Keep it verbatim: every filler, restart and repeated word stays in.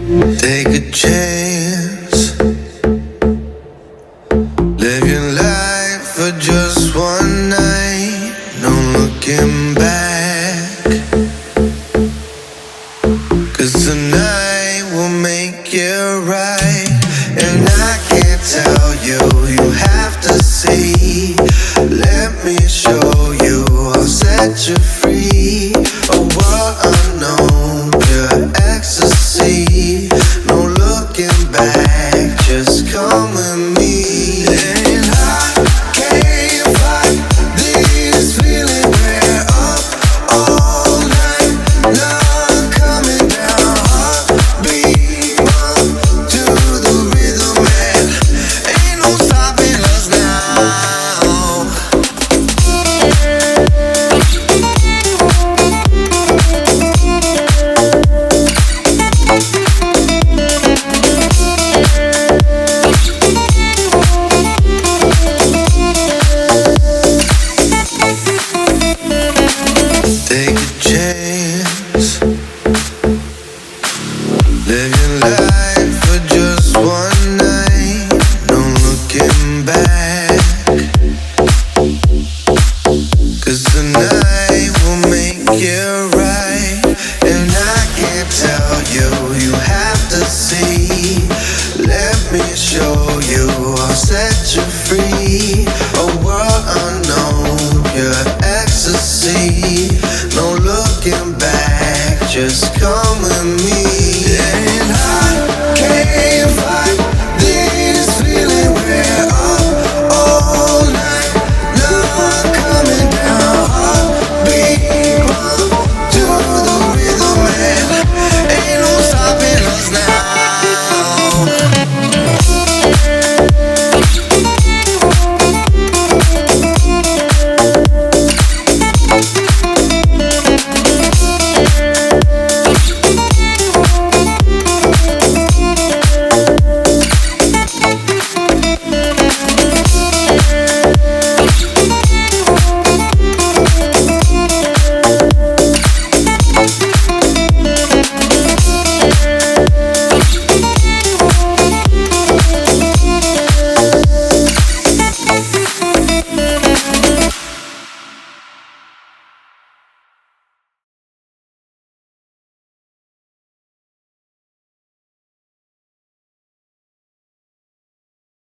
Take a chance, live your life for just one night, no looking back. Cause tonight will make it right. And I can't tell you, you have to see. Let me show you, I'll set you free. A world unknown, pure ecstasy. No looking back, just come with me. And I can't fight this feeling. We're up all night, not coming down. Heartbeat bump to the rhythm, and ain't no stopping us now. Take a chance, live your life for just one night, no looking back. Cause tonight will make it right.